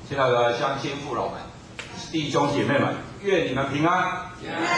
亲爱的乡亲父老们、弟兄姐妹们，愿你们平安。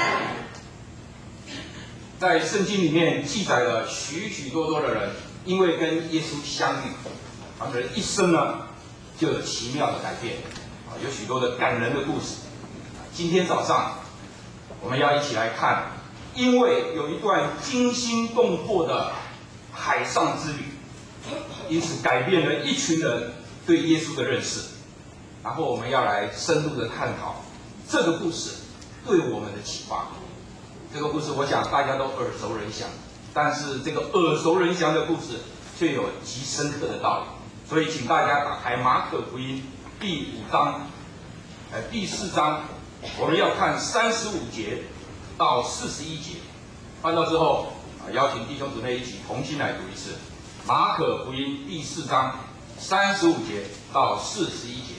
在圣经里面记载了许许多多的人，因为跟耶稣相遇，他们的一生呢就有奇妙的改变有许多的感人的故事。今天早上我们要一起来看，因为有一段惊心动魄的海上之旅，因此改变了一群人对耶稣的认识。然后我们要来深入的探讨这个故事对我们的启发。这个故事我想大家都耳熟能详，但是这个耳熟能详的故事却有极深刻的道理。所以请大家打开马可福音第4章，我们要看35节到41节。翻到之后邀请弟兄姊妹一起同心来读一次马可福音第4章35节到41节。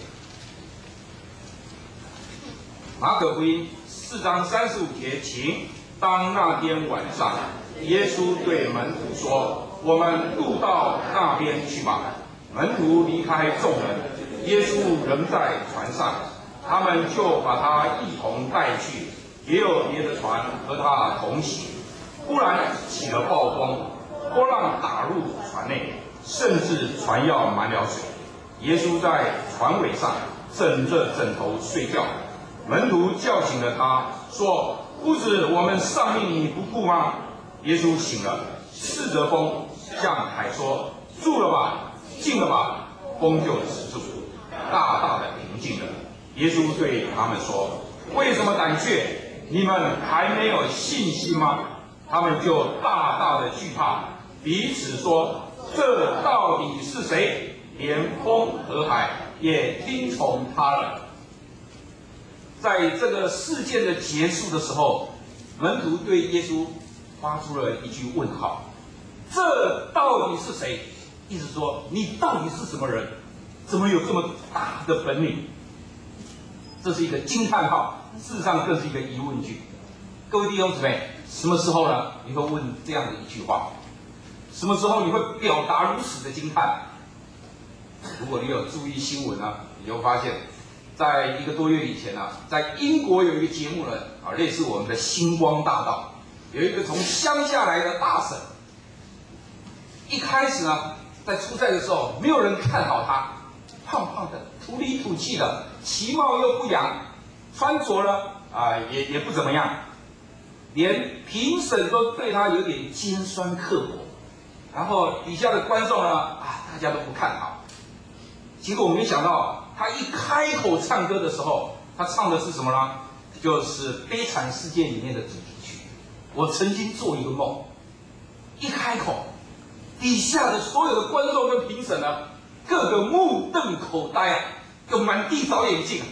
马可福音4章35节，请。当那天晚上，耶稣对门徒说：“我们渡到那边去吧。”门徒离开众人，耶稣仍在船上，他们就把他一同带去，也有别的船和他同行。忽然起了暴风，波浪打入船内，甚至船要满了水。耶稣在船尾上枕着枕头睡觉，门徒叫醒了他，说：“夫子，我们上命你不顾吗？”耶稣醒了，斥责风，向海说：“住了吧，静了吧。”风就止住，大大的平静了。耶稣对他们说：“为什么胆怯？你们还没有信心吗？”他们就大大的惧怕，彼此说：“这到底是谁？连风和海也听从他了。”在这个事件的结束的时候，门徒对耶稣发出了一句问号：“这到底是谁？”意思说，你到底是什么人？怎么有这么大的本领？这是一个惊叹号，事实上更是一个疑问句。各位弟兄姊妹，什么时候呢？你会问这样的一句话？什么时候你会表达如此的惊叹？如果你有注意新闻呢，你就发现。在1个多月以前在英国有一个节目呢类似我们的星光大道，有一个从乡下来的大婶，一开始呢在出赛的时候没有人看好他，胖胖的，土里土气的，其貌又不扬，穿着呢也不怎么样，连评审都对他有点尖酸刻薄，然后底下的观众呢大家都不看好。结果我没想到他一开口唱歌的时候，他唱的是什么呢？就是《悲惨世界》里面的主题曲。我曾经做一个梦，一开口，底下的所有的观众跟评审呢，个个目瞪口呆就满地找眼镜，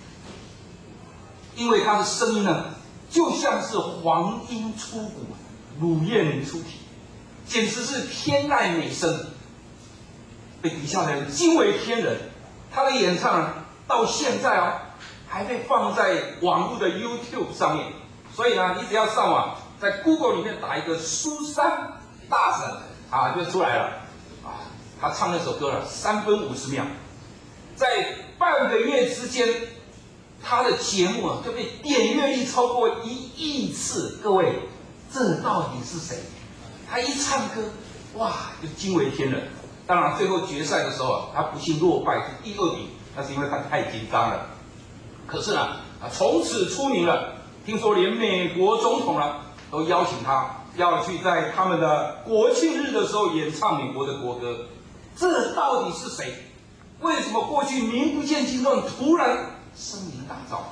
因为他的声音呢，就像是黄莺出谷，乳燕出体，简直是天籁美声，被底下的人惊为天人。他的演唱到现在还被放在网络的 YouTube 上面，所以呢，你只要上网，在 Google 里面打一个苏珊大婶就出来了他唱那首歌了3分50秒，在半个月之间，他的节目就被点阅率超过1亿次。各位，这到底是谁？他一唱歌，就惊为天人。当然，最后决赛的时候他不幸落败，是第2名，那是因为他太紧张了。可是呢，从此出名了。听说连美国总统呢都邀请他要去在他们的国庆日的时候演唱美国的国歌。这到底是谁？为什么过去名不见经传，突然声名大噪？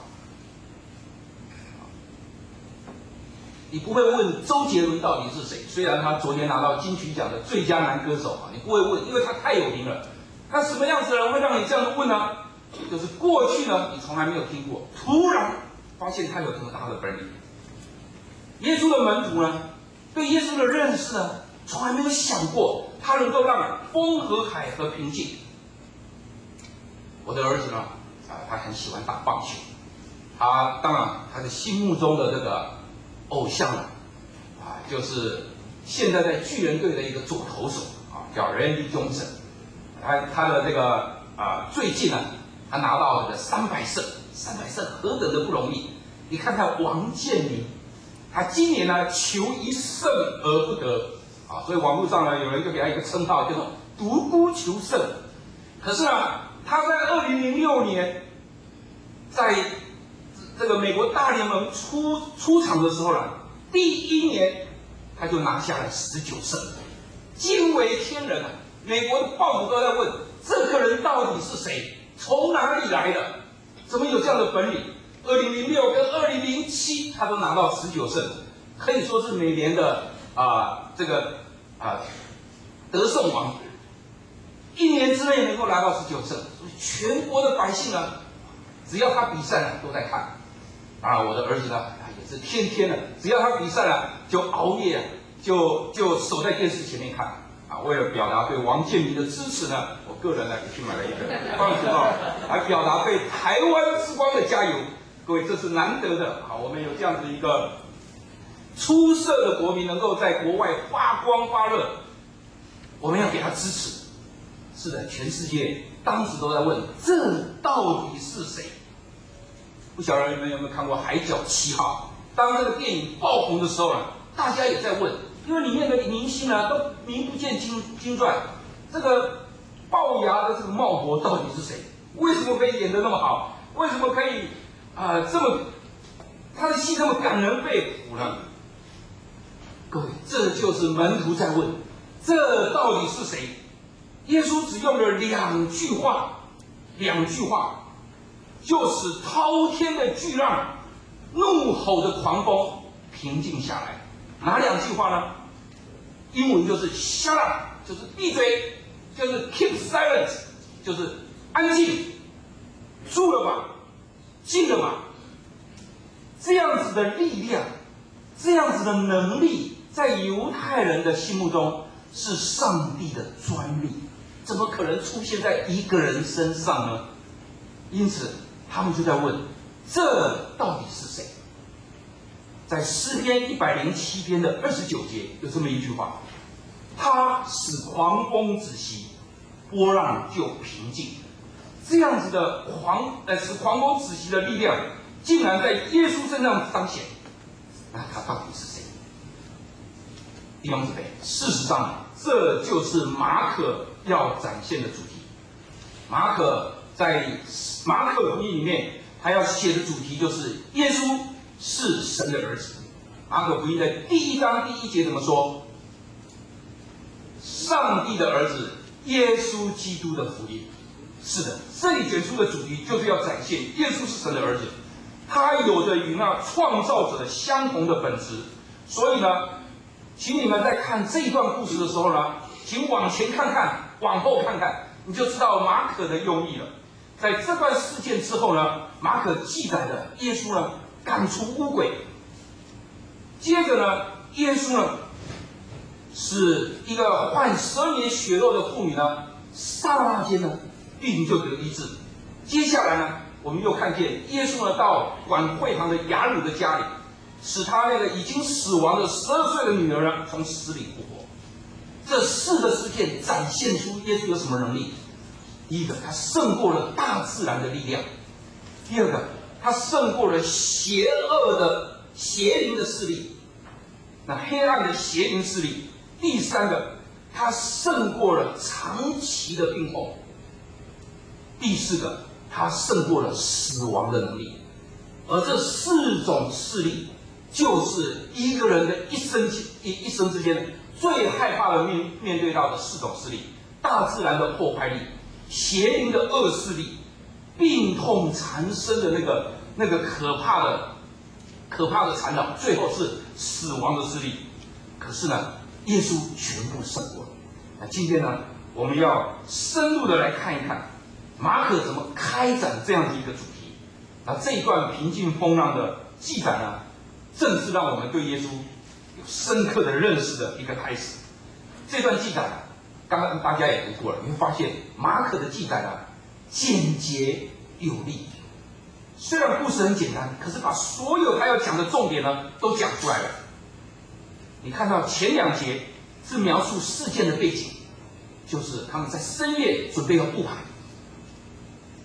你不会问周杰伦到底是谁，虽然他昨天拿到金曲奖的最佳男歌手你不会问，因为他太有名了。那什么样子的人会让你这样子问呢？就是过去呢你从来没有听过，突然发现他有这么大的本领。耶稣的门徒呢，对耶稣的认识呢，从来没有想过他能够让风和海和平静。我的儿子呢他很喜欢打棒球，当然他的心目中的这个偶像就是现在在巨人队的一个左投手叫 Randy Johnson。他的这个最近呢他拿到这个300胜，300胜何等的不容易！你看看王建民，他今年呢求1胜而不得啊，所以网络上呢有人就给他一个称号，叫做独孤求胜。可是呢，他在2006年，在这个美国大联盟出场的时候呢，第1年他就拿下了19胜，惊为天人啊！美国的报纸都在问，这个人到底是谁？从哪里来的？怎么有这样的本领？2006跟2007，他都拿到19胜，可以说是美联的得胜王。1年之内能够拿到19胜，所以全国的百姓呢，只要他比赛呢都在看。当然，我的儿子呢也是天天的，只要他比赛了就熬夜，就守在电视前面看。啊，为了表达对王建民的支持呢，我个人呢也去买了一个棒球帽，来表达对台湾之光的加油。各位，这是难得的啊，我们有这样子一个出色的国民，能够在国外发光发热，我们要给他支持。是的，全世界当时都在问，这到底是谁？不晓得你们有没有看过《海角7号》？当这个电影爆红的时候呢，大家也在问，因为里面的明星呢都名不见经传，这个龅牙的这个茂伯到底是谁？为什么可以演得那么好？为什么可以他的戏这么感人肺腑呢？各位，这就是门徒在问，这到底是谁？耶稣只用了2句话，就使滔天的巨浪、怒吼的狂风平静下来。哪2句话呢？英文就是 shut up， 就是闭嘴，就是 keep silent， 就是安静，住了吧，静了吧。这样子的力量，这样子的能力，在犹太人的心目中是上帝的专利，怎么可能出现在一个人身上呢？因此，他们就在问：这到底是谁？在诗篇107篇的29节有这么一句话：他使狂风止息，波浪就平静。这样子的使狂风止息的力量，竟然在耶稣身上彰显。那他到底是谁？弟兄姊妹，事实上，这就是马可要展现的主题。马可在马可福音里面，他要写的主题就是耶稣是神的儿子。马可福音的第1章第1节怎么说？上帝的儿子耶稣基督的福音。是的，这一卷书的主题就是要展现耶稣是神的儿子，他有着与那创造者相同的本质。所以呢，请你们在看这一段故事的时候呢，请往前看看，往后看看，你就知道马可的用意了。在这段事件之后呢，马可记载了耶稣呢赶除污鬼，接着呢，耶稣呢使一个患12年血肉的妇女呢，刹那间呢病就得医治。接下来呢，我们又看见耶稣呢到管会堂的雅鲁的家里，使他那个已经死亡的12岁的女儿呢从死里复活。这4个事件展现出耶稣有什么能力？第一个，他胜过了大自然的力量；第二个，他胜过了邪恶的邪灵的势力，那黑暗的邪灵势力；第三个，他胜过了长期的病痛；第四个，他胜过了死亡的能力。而这4种势力，就是一个人的一生之間最害怕的面对到的4种势力：大自然的破坏力、邪灵的恶势力、病痛缠身的那个可怕的缠绕，最后是死亡的势力。可是呢，耶稣全部胜过了。那今天呢，我们要深入的来看一看马可怎么开展这样的一个主题。那这一段平静风浪的记载呢，正是让我们对耶稣有深刻的认识的一个开始。这段记载刚刚大家也读过了，你会发现马可的记载呢简洁有力。虽然故事很简单，可是把所有他要讲的重点呢都讲出来了。你看到前2节是描述事件的背景，就是他们在深夜准备要渡海。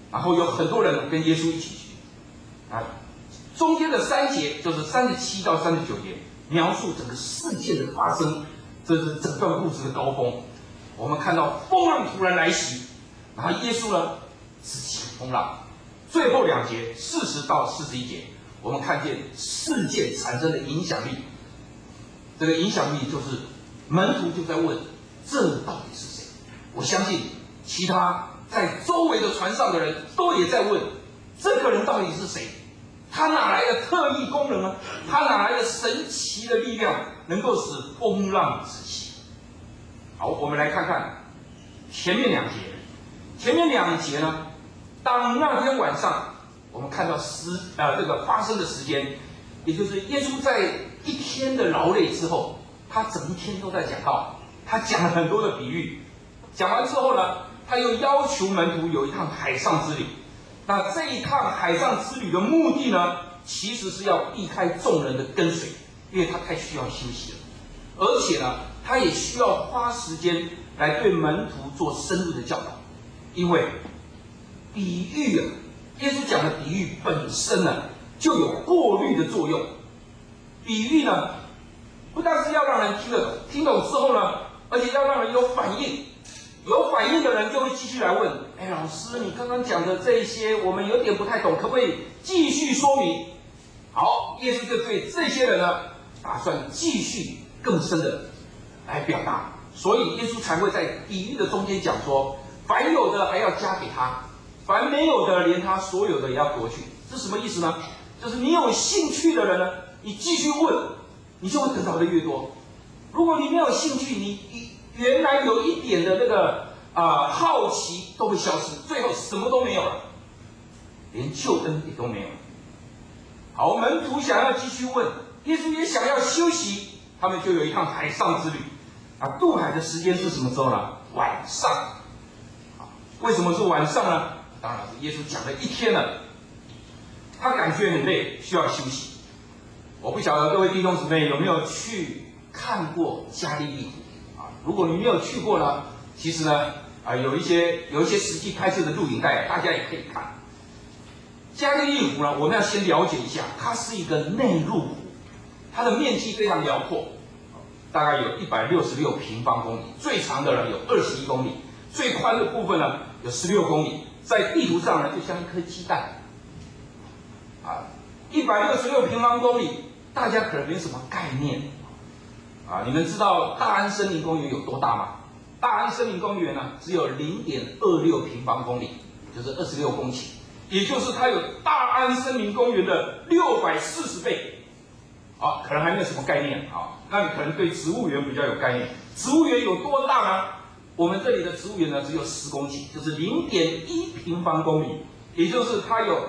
然后有很多人跟耶稣一起去。啊，中间的3节就是37到39节，描述整个事件的发生，这是整段故事的高峰。我们看到风浪突然来袭，然后耶稣呢直起风浪。最后2节40到41节，我们看见事件产生的影响力。这个影响力就是门徒就在问：这到底是谁？我相信其他在周围的船上的人都也在问：这个人到底是谁？他哪来的特异功能呢？他哪来的神奇的力量，能够使风浪止息？好，我们来看看前面2节。前面2节呢，当那天晚上，我们看到这个发生的时间，也就是耶稣在一天的劳累之后，他整一天都在讲道，他讲了很多的比喻。讲完之后呢，他又要求门徒有一趟海上之旅。那这一趟海上之旅的目的呢，其实是要避开众人的跟随，因为他太需要休息了，而且呢，他也需要花时间来对门徒做深入的教导。因为比喻啊，耶稣讲的比喻本身呢，就有过滤的作用。比喻呢，不但是要让人听得懂，听懂之后呢，而且要让人有反应。有反应的人就会继续来问：哎，老师，你刚刚讲的这一些，我们有点不太懂，可不可以继续说明？好，耶稣就对这些人呢，打算继续更深的来表达，所以耶稣才会在比喻的中间讲说：凡有的还要加给他，凡没有的连他所有的也要夺去。这是什么意思呢？就是你有兴趣的人呢，你继续问，你就会得到的越多。如果你没有兴趣，你原来有一点的那个好奇都会消失，最后什么都没有了，连救恩也都没有了。好，门徒想要继续问，耶稣也想要休息，他们就有一趟海上之旅。渡海的时间是什么时候呢？晚上。为什么是晚上呢？当然是耶稣讲了一天了，他感觉很累，需要休息。我不晓得各位弟兄姊妹有没有去看过加利利湖。如果你没有去过呢，其实呢，有一些实际拍摄的录影带，大家也可以看。加利利湖呢，我们要先了解一下，它是一个内陆湖，它的面积非常辽阔，大概有166平方公里，最长的呢有21公里，最宽的部分呢有16公里，在地图上呢就像一颗鸡蛋。166平方公里，大家可能没什么概念。你们知道大安森林公园有多大吗？大安森林公园呢，只有0.26平方公里，就是26公顷，也就是它有大安森林公园的640倍。可能还没有什么概念那你可能对植物园比较有概念。植物园有多大呢？我们这里的植物园呢，只有10公顷，就是0.1平方公里，也就是它有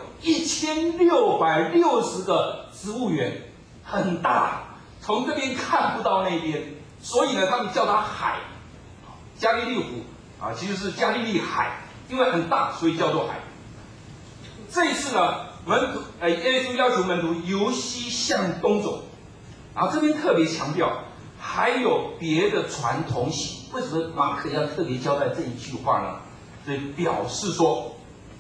1660个植物园，很大。从这边看不到那边，所以呢，他们叫它海。加利利湖其实是加利利海，因为很大，所以叫做海。这一次呢，耶稣要求门徒由西向东走，这边特别强调还有别的船同行。为什么马可要特别交代这一句话呢？所以表示说，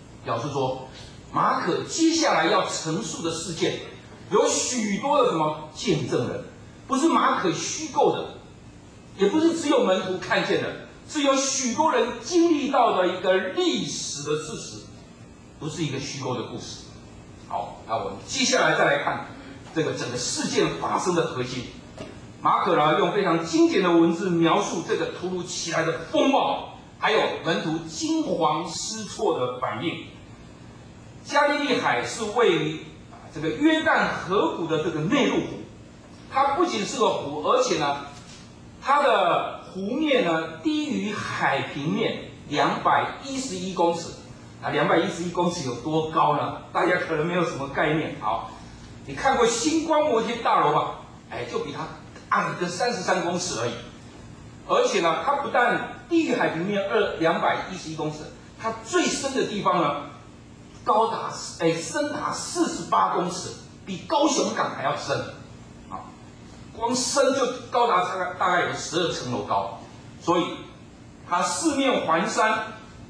马可接下来要陈述的事件，有许多的什么见证人。不是马可虚构的，也不是只有门徒看见的，是有许多人经历到的一个历史的事实，不是一个虚构的故事。好，那我们接下来再来看这个整个事件发生的核心。马可呢，用非常精简的文字描述这个突如其来的风暴，还有门徒惊慌失措的反应。加利利海是位于这个约旦河谷的这个内陆湖。它不仅是个湖，而且呢，它的湖面呢低于海平面211公尺。211公尺有多高呢？大家可能没有什么概念。好，你看过星光摩天大楼吧？就比它矮个33公尺而已。而且呢，它不但低于海平面211公尺，它最深的地方呢，深达48公尺，比高雄港还要深。光深就高达大概有12层楼高，所以它四面环山，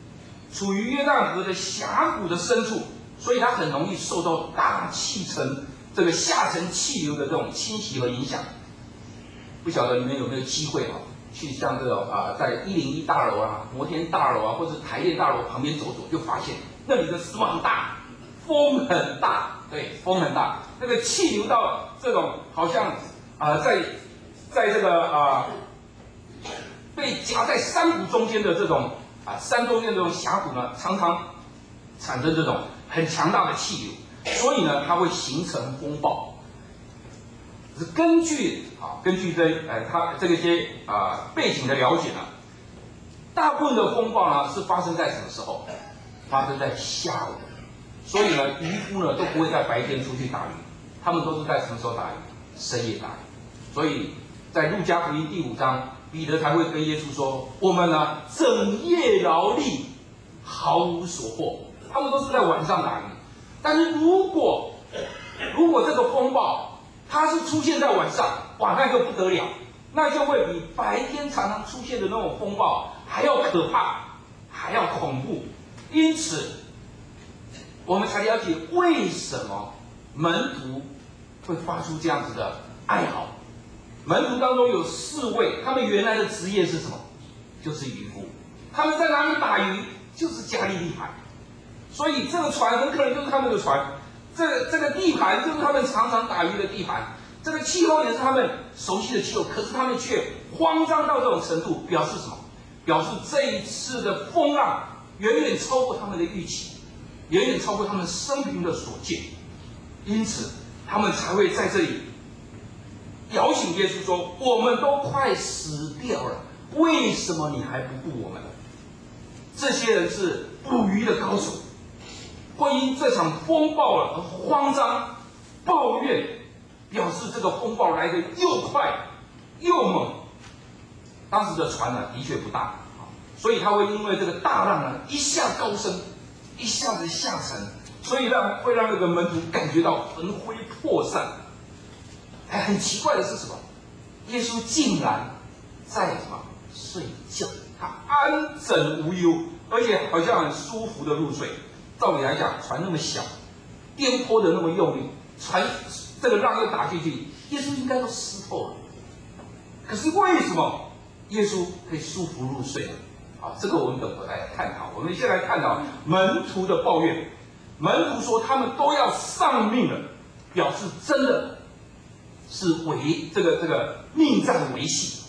处于约旦河的峡谷的深处，所以它很容易受到大气层这个下沉气流的这种侵袭和影响。不晓得你们有没有机会去像这种在101大楼啊、摩天大楼啊，或者台电大楼旁边走走，就发现那里的什么很大，风很大，对，风很大，那个气流到这种好像在这个被夹在山谷中间的这种山中间这种峡谷呢，常常产生这种很强大的气流，所以呢，它会形成风暴。是根据它这些背景的了解呢，大部分的风暴呢是发生在什么时候？发生在下午。所以呢，渔夫呢都不会在白天出去打鱼，他们都是在什么时候打鱼？深夜打鱼。所以在路加福音第5章，彼得才会跟耶稣说：“我们呢整夜劳力，毫无所获。”他们都是在晚上打鱼。但是如果这个风暴它是出现在晚上，哇，那就不得了，那就会比白天常常出现的那种风暴还要可怕，还要恐怖。因此，我们才了解为什么门徒会发出这样子的哀嚎。门徒当中有4位，他们原来的职业是什么？就是渔夫。他们在哪里打鱼？就是加利利海。所以这个船很可能就是他们的船。这个地盘就是他们常常打鱼的地盘，这个气候也是他们熟悉的气候，可是他们却慌张到这种程度，表示什么？表示这一次的风浪远远超过他们的预期，远远超过他们生平的所见，因此他们才会在这里摇醒耶稣说：“我们都快死掉了，为什么你还不顾我们？”这些人是捕鱼的高手。会因这场风暴而慌张、抱怨，表示这个风暴来得又快又猛。当时的船呢，的确不大，所以它会因为这个大浪呢一下高升，一下子下沉，所以会让那个门徒感觉到魂飞魄散。很奇怪的是什么？耶稣竟然在什么睡觉？他安枕无忧，而且好像很舒服的入睡。照理来讲，船那么小，颠簸的那么用力，船这个浪又打进去，耶稣应该都湿透了。可是为什么耶稣可以舒服入睡呢？这个我们等会来探讨。我们先来探讨门徒的抱怨。门徒说他们都要丧命了，表示真的是这个命在维系。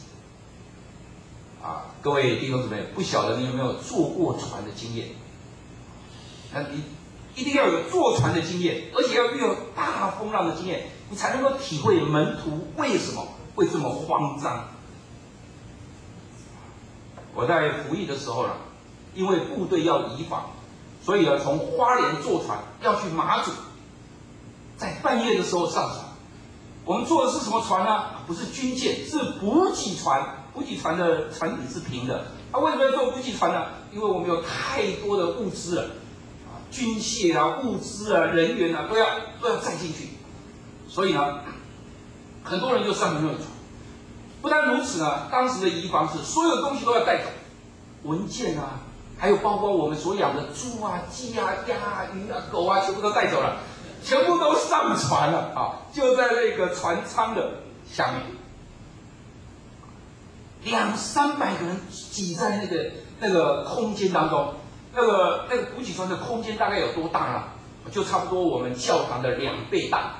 各位弟兄姊妹，不晓得你有没有坐过船的经验？那你一定要有坐船的经验，而且要有大风浪的经验，你才能够体会门徒为什么会这么慌张。我在服役的时候呢，因为部队要移防，所以呢，从花莲坐船要去马祖，在半夜的时候上船。我们坐的是什么船呢？不是军舰，是补给船。补给船的船底是平的。为什么要坐补给船呢？因为我们有太多的物资了。军械啊、物资啊、人员啊，都要载进去，所以呢，很多人就上了那个船。不但如此呢，当时的移防是所有东西都要带走，文件啊，还有包括我们所养的猪啊、鸡啊、鸭啊、鱼啊、狗啊，全部都带走了，全部都上船了就在那个船舱的下面，200-300个人挤在那个空间当中。那个补给船的空间大概有多大呢？就差不多我们教堂的2倍大，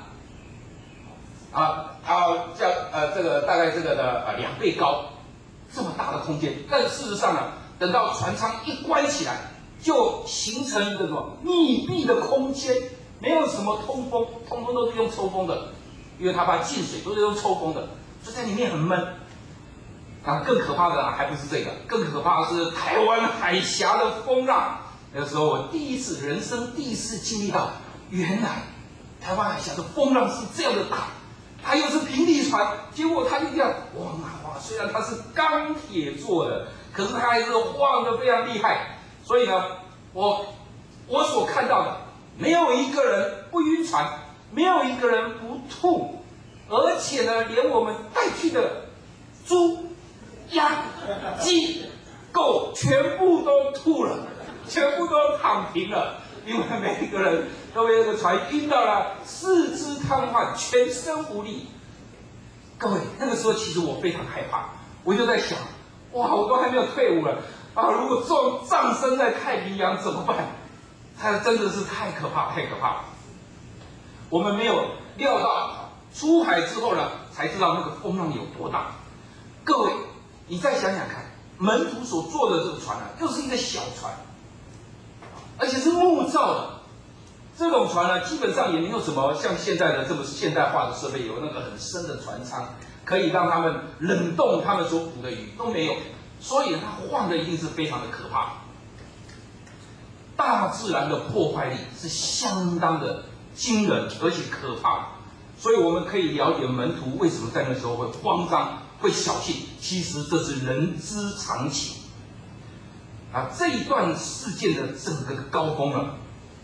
这个大概这个的2倍高，这么大的空间。但事实上呢，等到船舱一关起来，就形成一个什么密闭的空间，没有什么通风，通风都是用抽风的，因为它怕进水，都是用抽风的，就在里面很闷。更可怕的还不是这个，更可怕的是台湾海峡的风浪。那个时候我人生第一次经历到，原来台湾海峡的风浪是这样的大，它又是平地船，结果它就这样晃啊晃，虽然它是钢铁做的，可是它还是晃得非常厉害。所以呢，我所看到的，没有一个人不晕船，没有一个人不吐，而且呢，连我们带去的猪、鸭、鸡、狗全部都吐了。 全部都躺平了，因为每一个人都被那个船晕到了，四肢瘫痪，全身无力。各位，那个时候其实我非常害怕，我就在想，哇，我都还没有退伍了啊！如果葬身在太平洋怎么办？它真的是太可怕，太可怕了。我们没有料到，出海之后呢，才知道那个风浪有多大。各位，你再想想看，门徒所坐的这个船啊，又是一个小船，而且是木造的。这种船呢，基本上也没有什么像现在的这么现代化的设备，有那个很深的船舱，可以让他们冷冻他们所捕的鱼，都没有。所以它晃的一定是非常的可怕。大自然的破坏力是相当的惊人，而且可怕。所以我们可以了解门徒为什么在那时候会慌张、会小心，其实这是人之常情。啊，这一段事件的整个的高峰呢，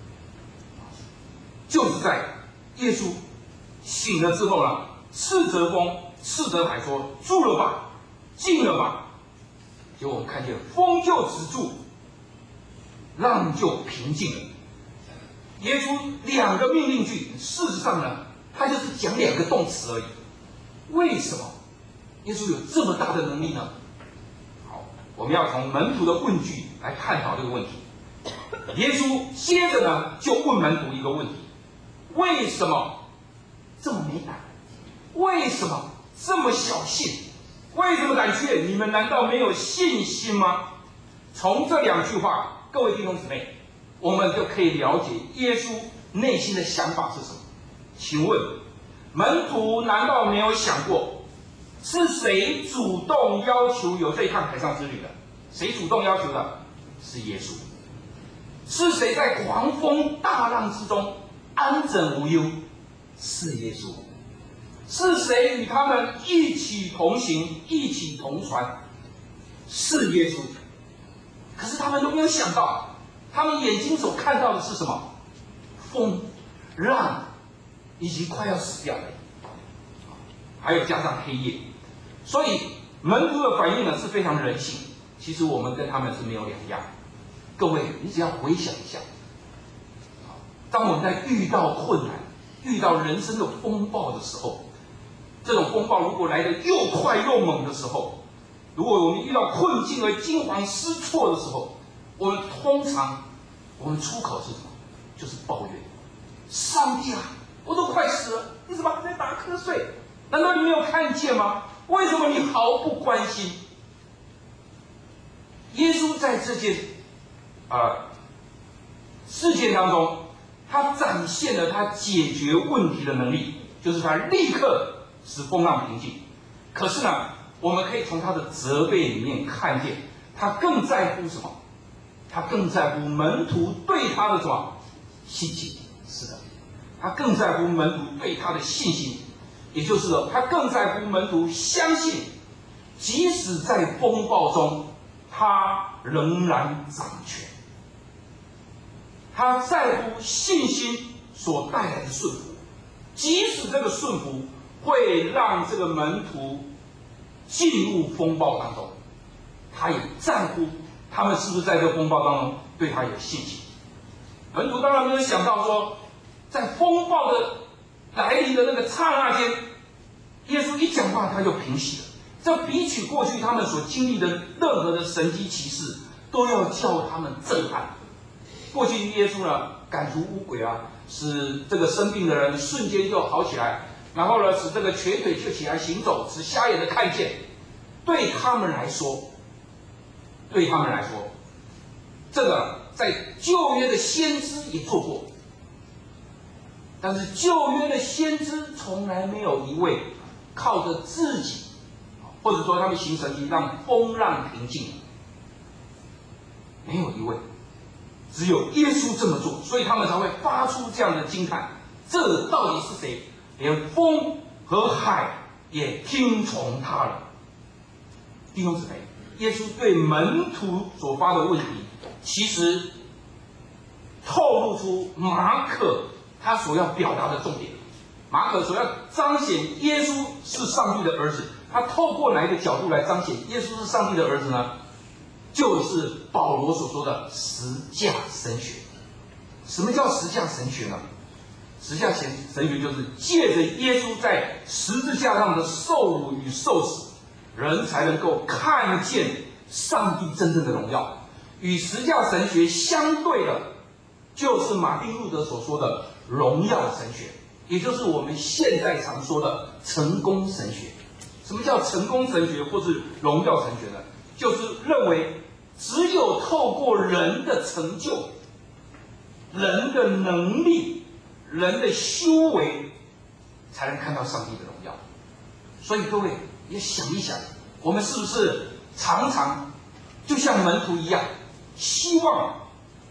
就是在耶稣醒了之后呢，斥责风，斥责海说：“住了吧，静了吧。”结果我们看见风就止住，浪就平静了。耶稣2个命令句，事实上呢，他就是讲2个动词而已。为什么耶稣有这么大的能力呢？好，我们要从门徒的问句来探讨这个问题。耶稣接着呢，就问门徒一个问题：为什么这么没胆？为什么这么小信？为什么胆怯？你们难道没有信心吗？从这2句话，各位弟兄姊妹，我们就可以了解耶稣内心的想法是什么。请问，门徒难道没有想过，是谁主动要求有这一趟海上之旅的？谁主动要求的？是耶稣。是谁在狂风大浪之中安枕无忧？是耶稣。是谁与他们一起同行，一起同船？是耶稣。可是他们都没有想到，他们眼睛所看到的是什么？风、浪，以及快要死掉的人，还有加上黑夜。所以门徒的反应呢是非常人性。其实我们跟他们是没有两样。各位，你只要回想一下，当我们在遇到困难、遇到人生的风暴的时候，这种风暴如果来得又快又猛的时候，如果我们遇到困境而惊惶失措的时候，我们通常出口是什么？就是抱怨。上帝啊，我都快死了，你怎么还在打瞌睡？难道你没有看见吗？为什么你毫不关心？耶稣在这件事件当中，他展现了他解决问题的能力，就是他立刻使风浪平静。可是呢，我们可以从他的责备里面看见，他更在乎什么？他更在乎门徒对他的什么信心？是的，他更在乎门徒对他的信心，也就是说，他更在乎门徒相信，即使在风暴中，他仍然掌权。他在乎信心所带来的顺服，即使这个顺服会让这个门徒进入风暴当中，他也在乎他们是不是在这个风暴当中对他有信心。门徒当然没有想到说，在风暴的来临的那个刹那间，耶稣一讲话他就平息了。这比起过去他们所经历的任何的神迹奇事，都要叫他们震撼。过去耶稣呢，赶逐污鬼啊，使这个生病的人瞬间就好起来，然后呢，使这个瘸腿就起来行走，使瞎眼的看见。对他们来说，这个在旧约的先知也做过，但是旧约的先知从来没有一位靠着自己，或者说他们行神迹让风浪平静，没有一位。只有耶稣这么做，所以他们才会发出这样的惊叹：这到底是谁？连风和海也听从他了。弟兄姊妹，耶稣对门徒所发的问题，其实透露出马可他所要表达的重点。马可所要彰显耶稣是上帝的儿子，他透过哪一个角度来彰显耶稣是上帝的儿子呢？ 就是保罗所说的十架神学。什么叫十架神学呢？十架神学就是借着耶稣在十字架上的受辱与受死，人才能够看见上帝真正的荣耀。与十架神学相对的，就是马丁路德所说的荣耀神学，也就是我们现在常说的成功神学。什么叫成功神学或是荣耀神学呢？就是认为只有透过人的成就、人的能力、人的修为，才能看到上帝的荣耀。所以各位也想一想，我们是不是常常就像门徒一样，希望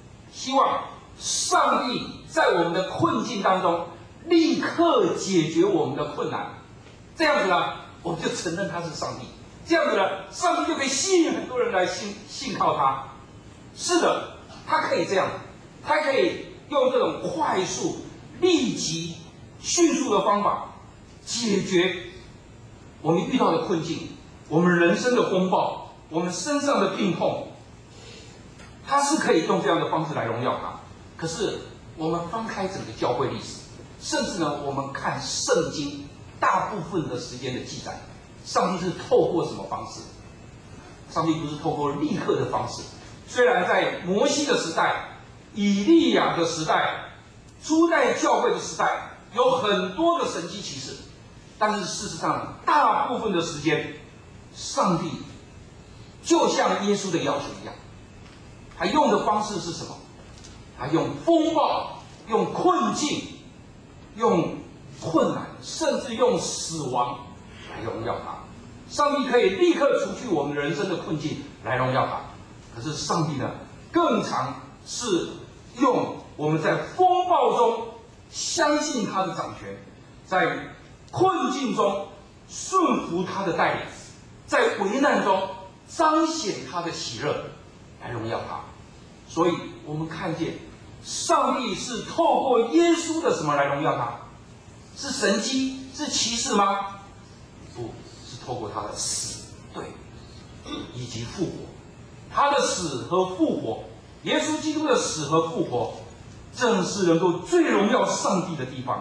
上帝在我们的困境当中立刻解决我们的困难，这样子呢，我们就承认他是上帝，这样子呢，上帝就可以吸引很多人来信靠他。是的，他可以这样，他可以用这种快速、立即、迅速的方法解决我们遇到的困境，我们人生的风暴，我们身上的病痛，他是可以用这样的方式来荣耀他。可是我们翻开整个教会历史，甚至呢，我们看圣经大部分的时间的记载，上帝是透过什么方式？上帝不是透过立刻的方式。虽然在摩西的时代、以利亚的时代、初代教会的时代，有很多的神迹奇事，但是事实上，大部分的时间，上帝就像耶稣的要求一样，他用的方式是什么？他用风暴、用困境、用困难，甚至用死亡来荣耀他。上帝可以立刻除去我们人生的困境来荣耀他，可是上帝呢，更常是用我们在风暴中相信他的掌权，在困境中顺服他的带领，在危难中彰显他的喜乐来荣耀他。所以我们看见上帝是透过耶稣的什么来荣耀他？是神迹，是奇事吗？不是，透过他的死，对，以及复活。他的死和复活，耶稣基督的死和复活，正是能够最荣耀上帝的地方。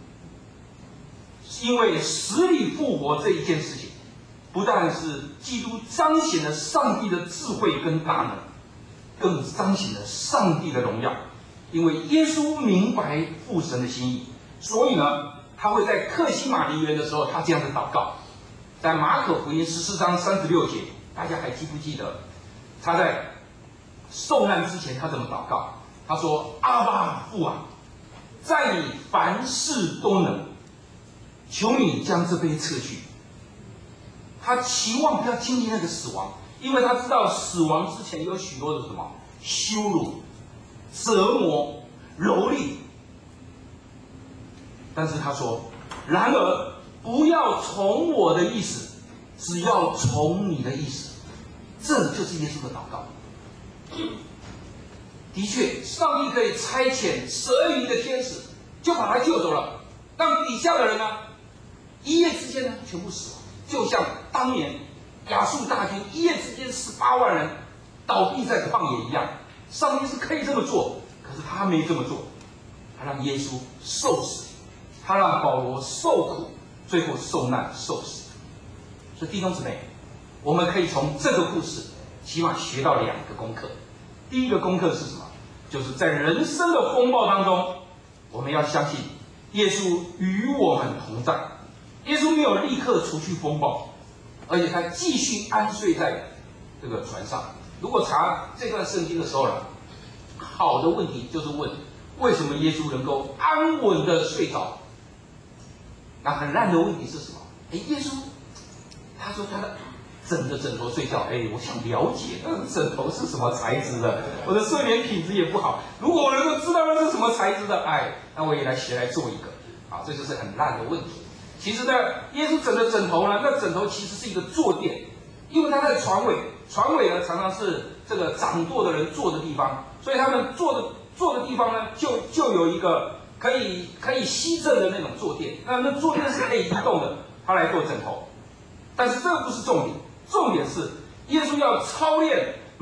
因为死里复活这一件事情，不但是基督彰显了上帝的智慧跟大能，更彰显了上帝的荣耀。因为耶稣明白父神的心意，所以呢，他会在客西马尼园的时候，他这样的祷告。在马可福音14章36节，大家还记不记得？他在受难之前，他怎么祷告？他说：“阿爸父啊，在你凡事都能，求你将这杯撤去。”他期望不要经历那个死亡，因为他知道死亡之前有许多的什么羞辱、折磨、蹂躏。但是他说：“然而不要从我的意思，只要从你的意思。”这就是耶稣的祷告。的确，上帝可以差遣12名的天使，就把他救走了，让底下的人呢，一夜之间呢，全部死亡。就像当年亚述大军一夜之间18万人倒闭在旷野一样，上帝是可以这么做，可是他没这么做，他让耶稣受死，他让保罗受苦，最后受难受死。所以弟兄姊妹，我们可以从这个故事起码学到2个功课。第一个功课是什么？就是在人生的风暴当中，我们要相信耶稣与我们同在。耶稣没有立刻除去风暴，而且他继续安睡在这个船上。如果查这段圣经的时候呢，好的问题就是问为什么耶稣能够安稳的睡着？那很烂的问题是什么？耶稣他说他的枕着枕头睡觉，我想了解那个枕头是什么材质的，我的睡眠品质也不好。如果我能够知道那是什么材质的，那我也来做一个这就是很烂的问题。其实呢，耶稣枕着枕头呢，那枕头其实是一个坐垫，因为他在船尾呢常常是这个掌舵的人坐的地方，所以他们坐的地方呢就有一个可以吸震的那种坐垫，那坐垫是可以移动的，他来做枕头。但是这个不是重点，重点是耶稣要操练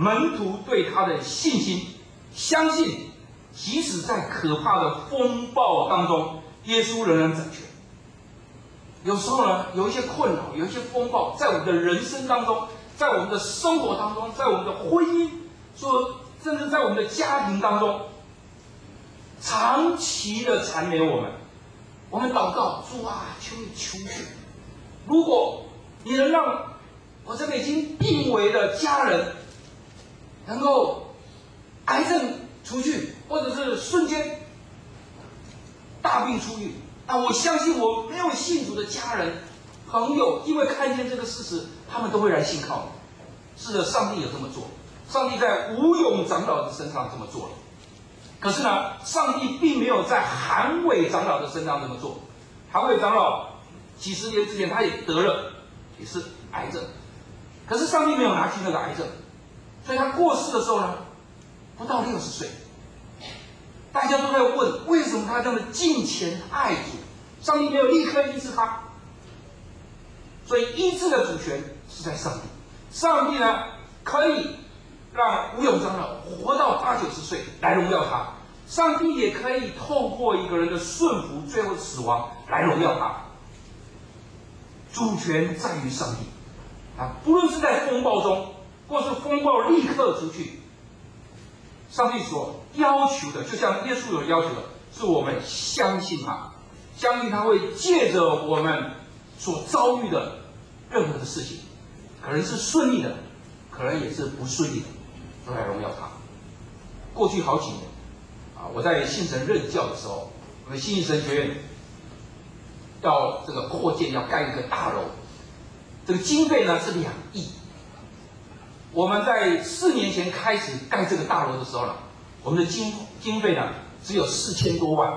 门徒对他的信心，相信即使在可怕的风暴当中，耶稣仍然掌权。有时候呢，有一些困扰，有一些风暴，在我们的人生当中，在我们的生活当中，在我们的婚姻，甚至在我们的家庭当中，长期的缠绵我们。我们祷告，主啊，求你出去。如果你能让我这个已经病危的家人能够癌症出去，或者是瞬间大病初愈，那我相信我没有信主的家人朋友，因为看见这个事实，他们都会来信靠你。是的，上帝有这么做，上帝在吴勇长老的身上这么做了。可是呢，上帝并没有在韩伟长老的身上这么做。韩伟长老几十年之前他也得了，也是癌症，可是上帝没有拿去那个癌症，所以他过世的时候呢，不到60岁。大家都在问，为什么他这么敬虔爱主？上帝没有立刻医治他，所以医治的主权是在上帝。上帝呢，可以让吴勇长老活到80、90岁来荣耀他，上帝也可以透过一个人的顺服，最后死亡来荣耀他。主权在于上帝啊！不论是在风暴中，或是风暴立刻出去，上帝所要求的，就像耶稣所要求的，是我们相信他，相信他会借着我们所遭遇的任何的事情，可能是顺利的，可能也是不顺利的，都来荣耀他。过去好几年啊，我在信神任教的时候，我们信义神学院要这个扩建，要盖一个大楼，这个经费呢是2亿。我们在4年前开始盖这个大楼的时候呢，我们的经费呢只有4000多万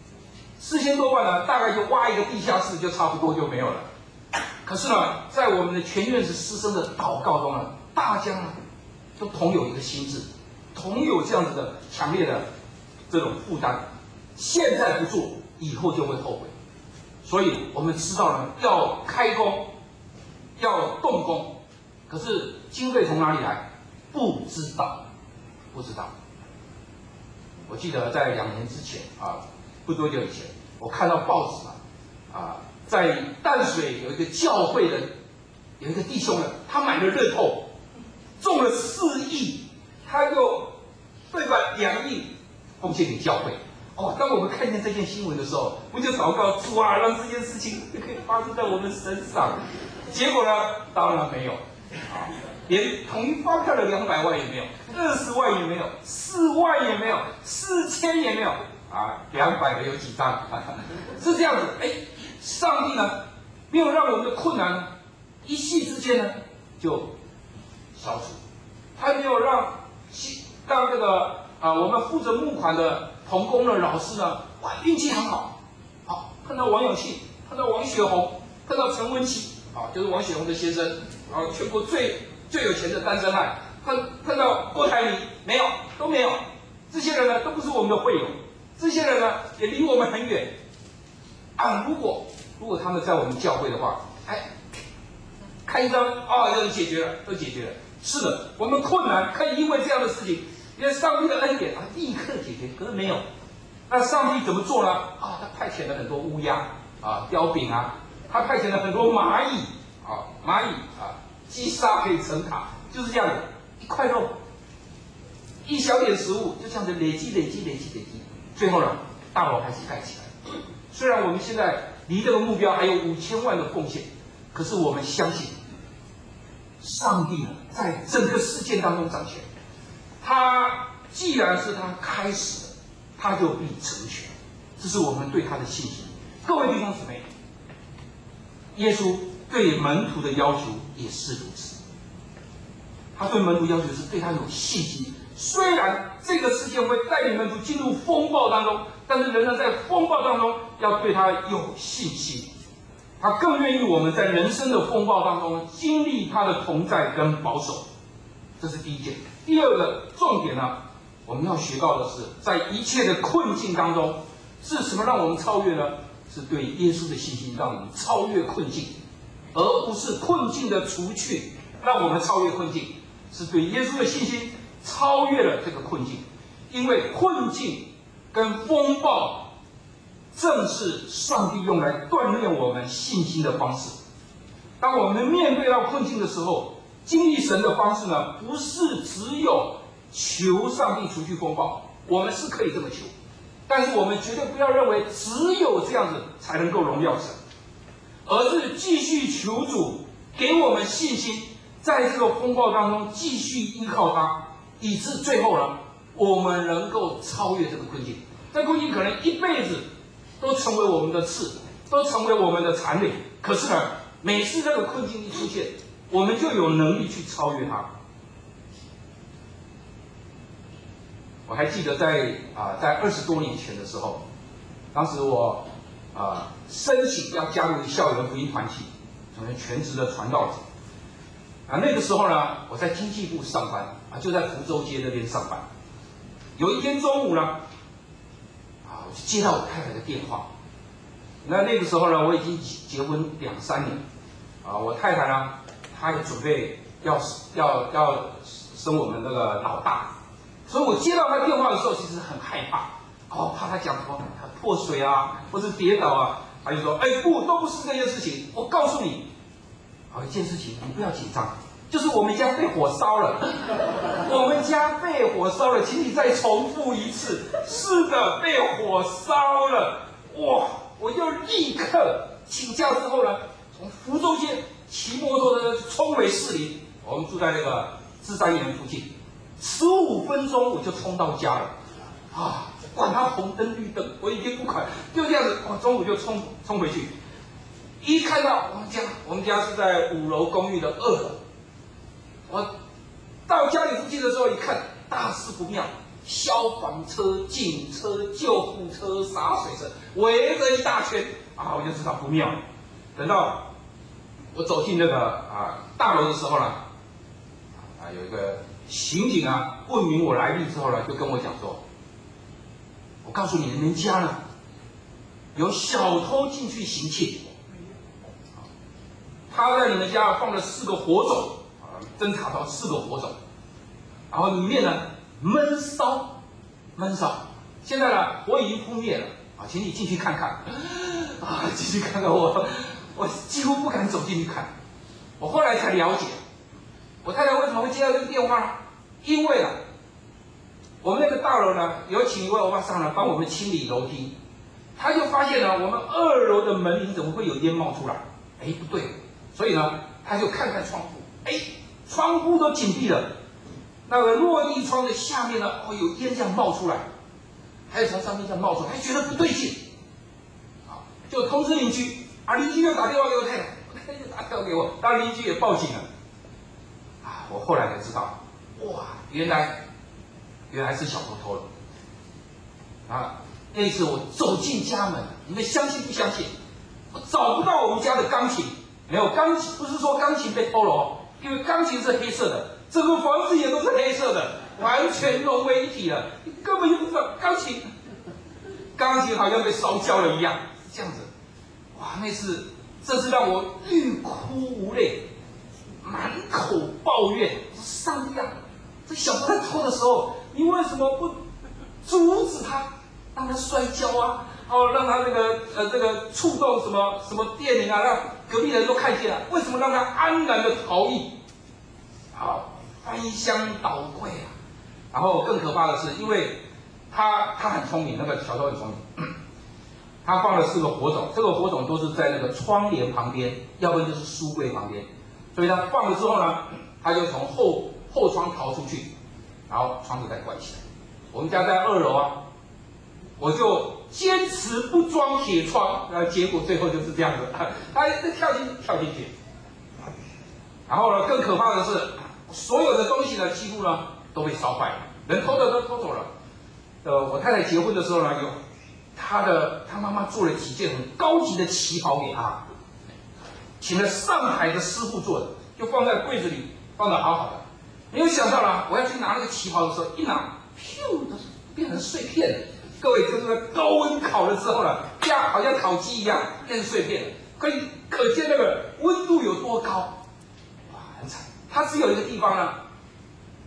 ，4000多万呢，大概就挖一个地下室就差不多就没有了。可是呢，在我们的全院士师生的祷告中呢，大家呢都同有一个心志，同有这样子的强烈的这种负担。现在不做，以后就会后悔。所以我们知道呢，要开工，要动工，可是经费从哪里来？不知道。我记得在2年之前啊，不多久以前，我看到报纸在淡水有一个教会的有一个弟兄呢，他买了乐透，中了4亿，他就对把2亿奉献给教会。当我们看见这件新闻的时候，我就祷告主啊，让这件事情可以发生在我们身上。结果呢，当然没有，连统一发票的200万也没有，20万也没有，4万也没有，4000也没有，200个有几张？是这样子。上帝呢，没有让我们的困难一夕之间呢就消除，他没有让这个我们负责募款的同工的老师呢，运气很好，碰到王永庆，碰到王雪红，碰到陈文琪，就是王雪红的先生，全国最有钱的单身汉，碰到郭台铭，没有，都没有。这些人呢，都不是我们的会友，这些人呢，也离我们很远。如果他们在我们教会的话，开一张就解决了，都解决了。是的，我们困难可以因为这样的事情，因为上帝的恩典立刻解决。可是没有，那上帝怎么做呢？他派遣了很多乌鸦雕饼他派遣了很多蚂蚁击杀可以成塔，就是这样的，一块肉，一小点食物，就这样子累积，最后呢，大楼还是盖起来。虽然我们现在离这个目标还有5000万的奉献，可是我们相信，上帝呢在整个事件当中掌权。他既然是他开始的，他就必成全，这是我们对他的信心。各位弟兄姊妹，耶稣对门徒的要求也是如此。他对门徒要求是对他有信心。虽然这个事件会带领门徒进入风暴当中，但是仍然在风暴当中要对他有信心。他更愿意我们在人生的风暴当中经历他的同在跟保守，这是第一件。第二个重点呢，我们要学到的是，在一切的困境当中，是什么让我们超越呢？是对耶稣的信心让我们超越困境，而不是困境的除去让我们超越困境。 是对耶稣的信心超越了这个困境，因为困境跟风暴正是上帝用来锻炼我们信心的方式。当我们面对到困境的时候，经历神的方式呢，不是只有求上帝除去风暴，我们是可以这么求，但是我们绝对不要认为只有这样子才能够荣耀神，而是继续求主给我们信心，在这个风暴当中继续依靠他，以致最后呢，我们能够超越这个困境。这困境可能一辈子都成为我们的刺，都成为我们的残累，可是呢，每次这个困境一出现，我们就有能力去超越它。我还记得在20多年前的时候，当时我申请要加入校园福音团体，成为全职的传道者。那个时候呢，我在经济部上班就在福州街那边上班。有一天中午呢，我就接到我太太的电话。那个时候呢，我已经结婚2-3年，我太太呢，她也准备要生我们那个老大，所以我接到她电话的时候，其实很害怕，怕她讲什么她破水啊，或是跌倒啊，她就说，不，都不是这件事情，我告诉你，一件事情，你不要紧张，就是我们家被火烧了，我们家被火烧了，请你再重复一次，是的，被火烧了，哇！我就立刻请假之后呢，从福州街骑摩托车冲回士林，我们住在那个芝山园附近，15分钟我就冲到家了，管他红灯绿灯，我已经不管，就这样子，中午就冲回去，一看到我们家是在5楼公寓的2楼，我到家里附近的时候一看，大事不妙。消防车、警车、救护车、洒水车围着一大圈我就知道不妙。等到我走进那个大楼的时候呢，有一个刑警问明我来历之后呢，就跟我讲说：“我告诉你，你们家呢有小偷进去行窃，他在你们家放了4个火种侦查到4个火种，然后里面呢。”闷烧，现在呢，火已经扑灭了请你进去看看进去看看我几乎不敢走进去看。我后来才了解，我太太为什么会接到这个电话呢？因为我们那个大楼呢，有请一位欧巴桑呢帮我们清理楼梯，他就发现呢，我们2楼的门铃怎么会有烟冒出来？不对，所以呢，他就看看窗户，窗户都紧闭了。那个落地窗的下面呢，有烟这样冒出来，还有从上面这样冒出来，他觉得不对劲，就通知邻居，邻居又打电话给我太太，我太太就打电话给我，当然邻居也报警了，我后来才知道，哇，原来是小偷偷了，那一次我走进家门，你们相信不相信？我找不到我们家的钢琴，没有钢琴，不是说钢琴被偷了因为钢琴是黑色的。整个房子也都是黑色的，完全融为一体了，你根本就不知道钢琴好像被烧焦了一样，是这样子。哇，那次真是让我欲哭无泪，满口抱怨。我说上帝这小偷在偷的时候，你为什么不阻止他，让他摔跤让他这个触动什么电铃让隔壁人都看见了？为什么让他安然的逃逸？翻箱倒柜然后更可怕的是，因为他很聪明，那个小偷很聪明，他放了4个火种，这个火种都是在那个窗帘旁边，要不然就是书柜旁边，所以他放了之后呢，他就从后窗逃出去，然后窗子再关起来。我们家在2楼我就坚持不装铁窗，结果最后就是这样子，他跳进去，然后呢，更可怕的是。所有的东西呢，几乎呢都被烧坏了，人偷的都偷走了。我太太结婚的时候呢，有她妈妈做了几件很高级的旗袍给她，请了上海的师傅做的，就放在柜子里，放得好好的。没有想到我要去拿那个旗袍的时候，一拿，都变成碎片了。各位，这个高温烤了之后呢，好像烤鸡一样变成碎片了，可见那个温度有多高，哇，很惨。它只有一个地方呢，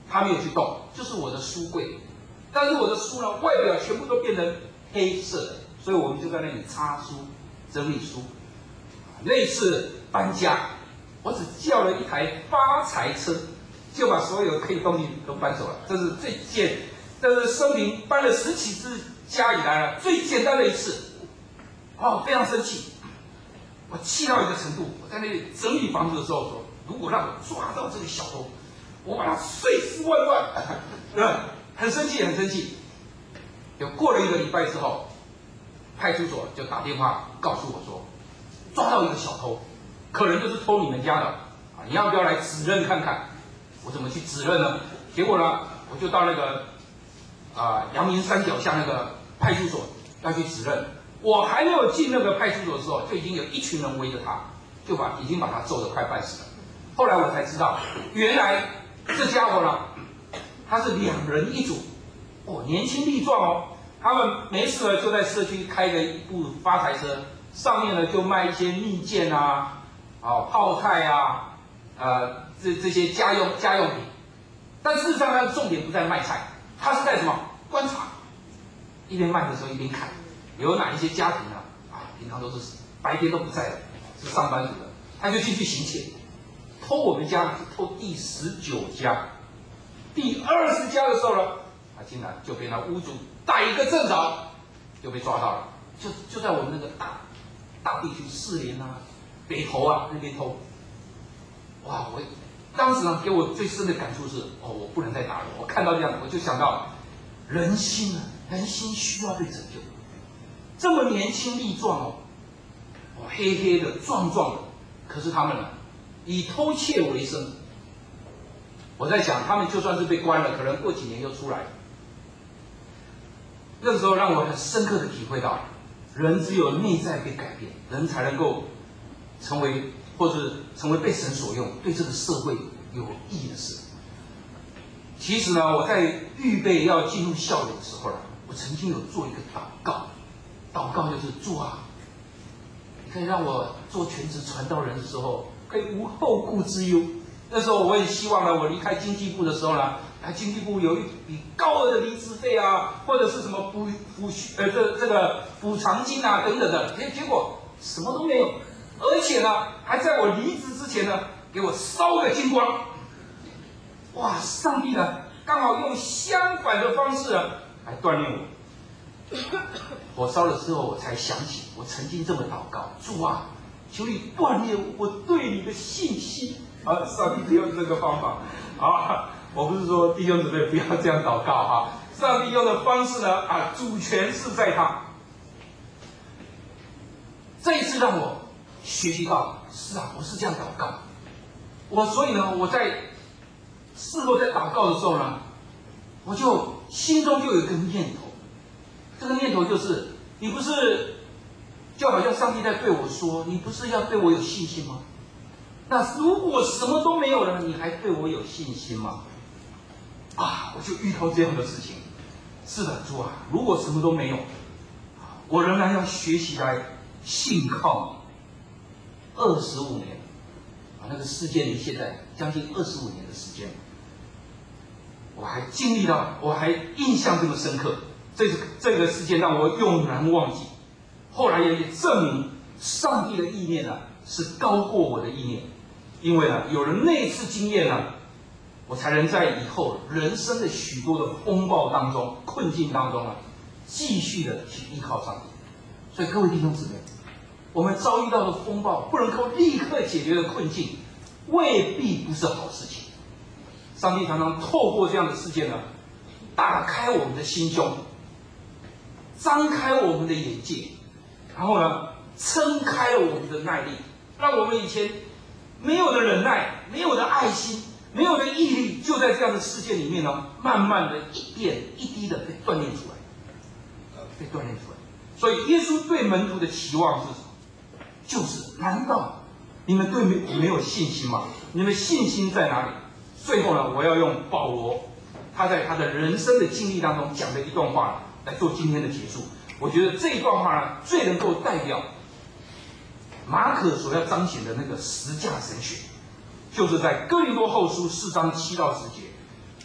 他没有去动，就是我的书柜。但是我的书呢，外表全部都变成黑色的，所以我们就在那里擦书、整理书。那一次搬家，我只叫了一台发财车，就把所有可以东西都搬走了。这是生平搬了10几次家以来最简单的一次。非常生气，我气到一个程度，我在那里整理房子的时候说，如果让我抓到这个小偷，我把他碎尸万段。很生气，很生气。有过了1个礼拜之后，派出所就打电话告诉我说，抓到一个小偷，可能就是偷你们家的你要不要来指认看看？我怎么去指认呢？结果呢，我就到那个阳明山脚下那个派出所要去指认。我还没有进那个派出所的时候，就已经有一群人围着他，已经把他揍得快半死了。后来我才知道，原来这家伙呢，他是2人一组，年轻力壮他们没事呢就在社区开了一部发财车，上面呢就卖一些蜜饯泡菜这些家用品。但事实上他的重点不在卖菜，他是在什么？观察。一边卖的时候一边看，有哪一些家庭平常都是白天都不在的，是上班族的，他就进去行窃。偷我们家是偷第19家，第20家的时候呢，他竟然就被那屋主逮一个正着，就被抓到了。就在我们那个大地区士林北投那边偷。我当时呢给我最深的感触是，我不能再打了。我看到这样，我就想到人心需要被拯救。这么年轻力壮黑黑的壮壮的，可是他们呢以偷窃为生。我在想，他们就算是被关了，可能过几年又出来。那个时候让我很深刻的体会到，人只有内在被改变，人才能够成为被神所用，对这个社会有意义的事。其实呢，我在预备要进入校园的时候呢，我曾经有做一个祷告就是主你可以让我做全职传道人的时候，可以无后顾之忧。那时候我也希望呢，我离开经济部的时候呢，经济部有一笔高额的离职费或者是什么补偿金等等的，结果什么都没有，而且呢，还在我离职之前呢，给我烧个精光。上帝呢，刚好用相反的方式来锻炼我。火烧了之后，我才想起我曾经这么祷告：主求你锻炼我对你的信心。上帝用这个方法我不是说弟兄姊妹不要这样祷告上帝用的方式呢主权是在他。这一次让我学习到，我是这样祷告。所以呢，我在事后在祷告的时候呢，我就心中就有一个念头。这个念头就是，你不是就好像上帝在对我说，你不是要对我有信心吗？那如果什么都没有了，你还对我有信心吗？我就遇到这样的事情。是的，主如果什么都没有，我仍然要学习来信靠你。25年那个事件离现在将近25年的时间，我还经历到，我还印象这么深刻。这个事件让我永难忘记。后来也证明上帝的意念是高过我的意念，因为有了那次经验我才能在以后人生的许多的风暴当中、困境当中继续的去依靠上帝。所以各位弟兄姊妹，我们遭遇到的风暴不能够立刻解决的困境，未必不是好事情。上帝常常透过这样的事件打开我们的心胸，张开我们的眼界，然后撑开了我们的耐力，让我们以前没有的忍耐、没有的爱心、没有的毅力，就在这样的事件里面慢慢的一点一滴的被锻炼出来，所以耶稣对门徒的期望是什么？就是难道你们对我没有信心吗？你们信心在哪里？最后我要用保罗他在他的人生的经历当中讲的一段话来做今天的结束。我觉得这一段话最能够代表马可所要彰显的那个十架神学，就是在哥林多后书4章7到10节。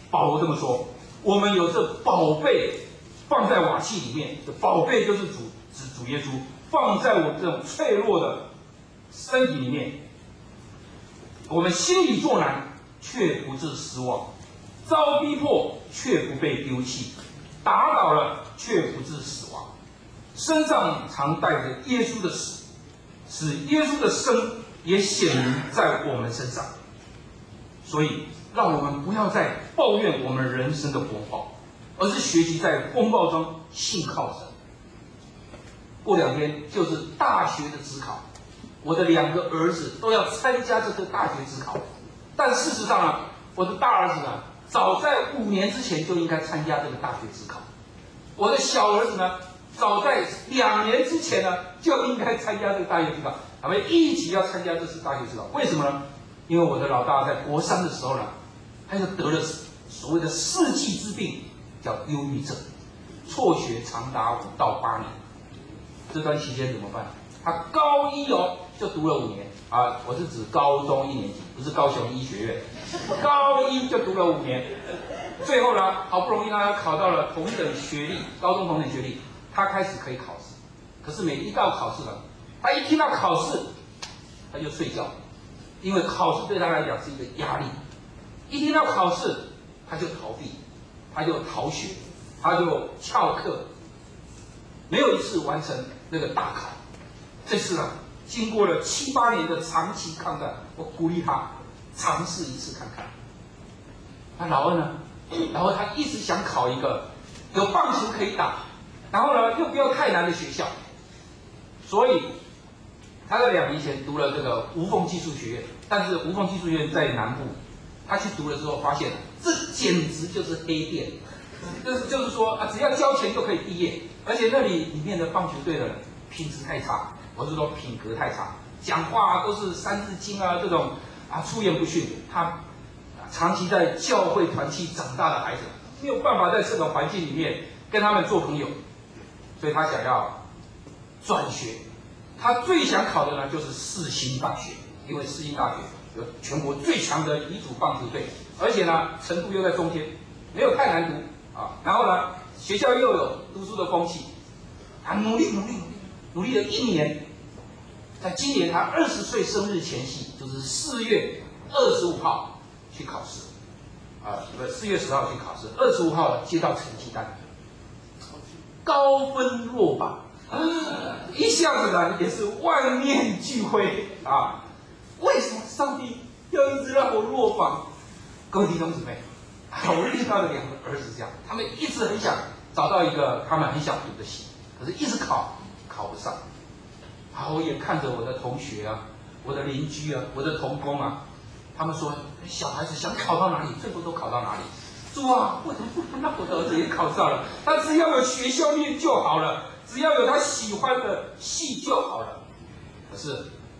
保罗这么说：我们有这宝贝放在瓦器里面，这宝贝就是主耶稣，放在我们这种脆弱的身体里面。我们心里作难，却不致失望；遭逼迫，却不被丢弃；打倒了，却不致死亡。身上常带着耶稣的死，使耶稣的生也显明在我们身上。所以，让我们不要再抱怨我们人生的风暴，而是学习在风暴中信靠神。过2天就是大学的指考，我的2个儿子都要参加这个大学指考，但事实上呢，我的大儿子呢，早在5年之前就应该参加这个大学指考，我的小儿子呢，早在2年之前呢，就应该参加这个大学指考，他们一起要参加这次大学指考。为什么呢？因为我的老大在国3的时候呢，他就得了所谓的世纪之病，叫忧郁症，辍学长达5到8年。这段期间怎么办？他高1就读了5年啊，我是指高中1年级，不是高雄医学院。高1就读了5年，最后呢，好不容易他考到了同等学历，高中同等学历，他开始可以考试。可是每一到考试呢，他一听到考试，他就睡觉，因为考试对他来讲是一个压力。一听到考试，他就逃避，他就逃学，他就翘课，没有一次完成那个大考。这次呢，经过了7、8年的长期抗战，我鼓励他尝试一次看看。那老二呢？然后他一直想考一个有棒球可以打，然后呢又不要太难的学校，所以他在2年前读了这个无缝技术学院，但是无缝技术学院在南部，他去读了之后发现，这简直就是黑店，就是说啊，只要交钱就可以毕业，而且那里面的棒球队的人品质太差，我是说品格太差，讲话都是三字经啊这种啊出言不逊，他长期在教会团契长大的孩子，没有办法在这种环境里面跟他们做朋友，所以他想要转学。他最想考的呢就是世新大学，因为世新大学有全国最强的乙组棒球队，而且呢程度又在中间，没有太难读啊。然后呢学校又有读书的风气，他努力了1年，在今年他20岁生日前夕，就是4月25号去考试，不，4月10号去考试，25号接到成绩单，高分落榜。一下子呢也是万念俱灰啊！为什么上帝要一直让我落榜？各位弟兄姊妹，我遇到的2个儿子这样，他们一直很想找到一个他们很想读的系，可是一直考不上。好，我也看着我的同学啊，我的邻居啊，我的同工啊，他们说小孩子想考到哪里，最后都考到哪里。主啊，为什么不让我的儿子也考上了？他只要有学校念就好了。只要有他喜欢的戏就好了，可是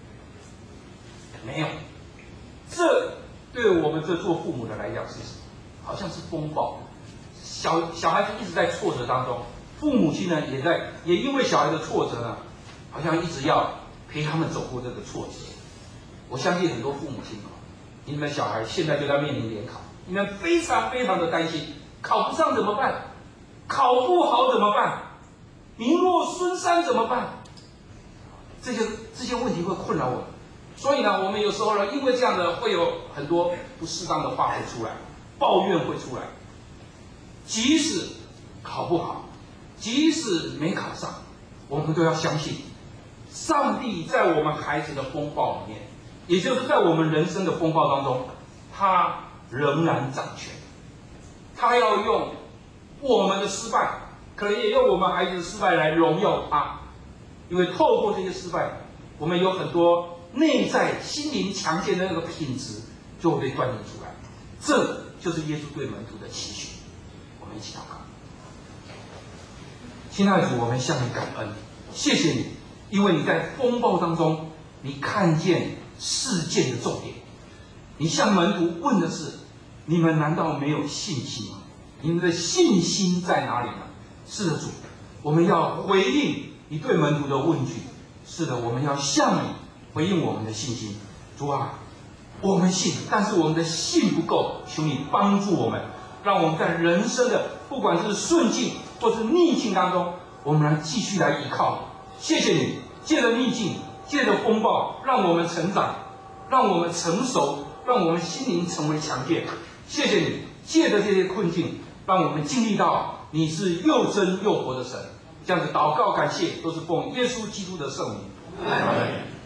没有。这对我们这做父母的来讲是什么？好像是风暴。小孩子一直在挫折当中，父母亲呢也因为小孩的挫折呢，好像一直要陪他们走过这个挫折。我相信很多父母亲你们小孩现在就在面临联考，你们非常的担心，考不上怎么办？考不好怎么办？名落孙山怎么办？这些问题会困扰我们，所以呢，我们有时候呢，因为这样的会有很多不适当的话会出来，抱怨会出来。即使考不好，即使没考上，我们都要相信，上帝在我们孩子的风暴里面，也就是在我们人生的风暴当中，他仍然掌权，他要用我们的失败。可能也用我们孩子的失败来荣耀他，因为透过这些失败，我们有很多内在心灵强健的那个品质就会被锻炼出来。这就是耶稣对门徒的期许。我们一起祷告。亲爱的主，我们向你感恩，谢谢你，因为你在风暴当中，你看见事件的重点。你向门徒问的是：你们难道没有信心吗？你们的信心在哪里呢？是的，主，我们要回应你对门徒的问句。是的，我们要向你回应我们的信心。主啊，我们信，但是我们的信不够，求你帮助我们，让让我们在人生的不管是顺境或是逆境当中，我们来继续来依靠。谢谢你，借着逆境，借着风暴，让我们成长，让我们成熟，让我们心灵成为强健。谢谢你，借着这些困境，让我们经历到你是又真又活的神。这样子祷告感谢，都是奉耶稣基督的圣名。阿门。